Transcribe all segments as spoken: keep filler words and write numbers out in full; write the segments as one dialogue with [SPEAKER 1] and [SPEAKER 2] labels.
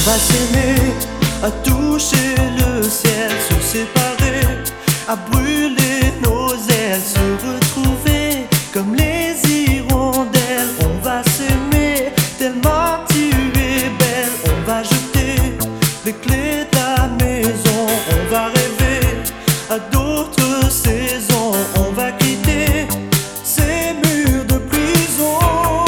[SPEAKER 1] va s'aimer, à toucher le ciel, se séparer, à brûler nos ailes, se retrouver comme les hirondelles. On va s'aimer tellement tu es belle. On va jeter les clés de la maison, on va rêver à d'autres saisons. On va quitter ces murs de prison.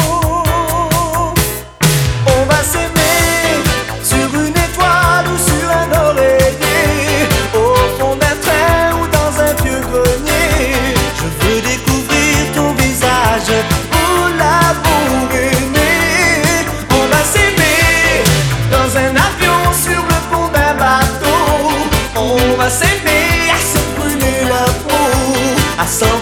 [SPEAKER 1] On va s'aimer sur une étoile ou sur un oreiller, au fond d'un train ou dans un vieux grenier. Je veux découvrir ton visage où l'amour est né. On va s'aimer dans un avion, sur le pont d'un bateau. On va s'aimer à se brûler la peau, à s'en